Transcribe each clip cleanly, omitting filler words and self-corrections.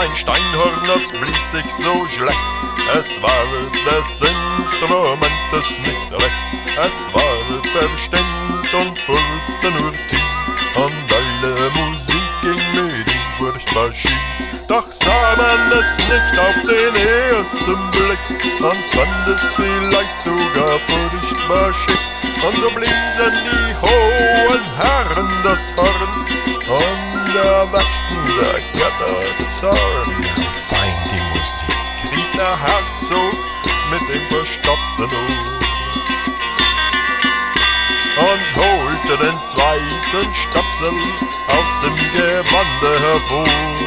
mein Steinhorn, das blies sich so schlecht. Es war des Instrumentes nicht recht. Es war verstimmt und furzte nur tief, und alle Musik ging mit ihm furchtbar schief. Doch sah man es nicht auf den ersten Blick und fand es vielleicht sogar furchtbar schick. Und so bliesen die hohen Herren das Horn und erweckten der Götter Zorn. Fein die Musik, rief der Herzog mit dem verstopften Ohr und holte den zweiten Stöpsel aus dem Gewande hervor.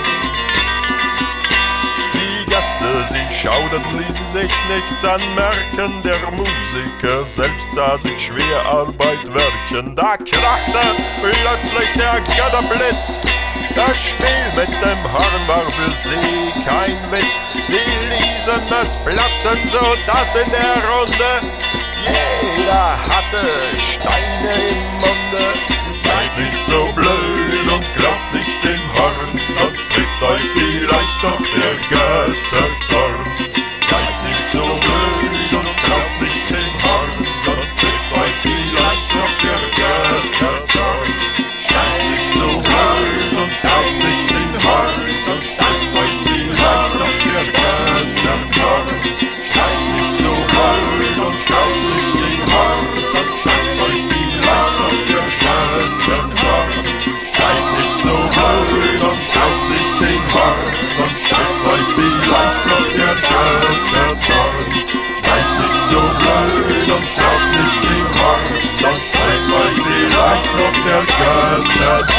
Die Gäste, sie schauderten, ließen sich nichts anmerken. Der Musiker selbst sah sich schwer Arbeit werken. Da krachte plötzlich der Götterblitz. Das Spiel mit dem Horn war für sie kein Witz. Sie ließen es platzen, so dass in der Runde jeder hatte Steine im Munde. Seid nicht so blöd und glaubt nicht dem Horn, sonst trifft euch vielleicht doch der Götterzorn. Seid nicht so blöd und glaubt nicht dem Horn, sonst trifft euch vielleicht doch der Götterzorn. Seid nicht so blöd und glaubt nicht dem Horn, sonst trifft euch vielleicht doch der Götterzorn. Seid nicht so blöd und glaubt nicht dem Horn, sonst trifft euch vielleicht doch der Götterzorn. Seid nicht so blöd und glaubt nicht dem Horn, sonst trifft euch vielleicht doch der Götterzorn. Seid nicht so blöd und glaubt nicht dem Horn, sonst trifft euch vielleicht noch der Götterzorn.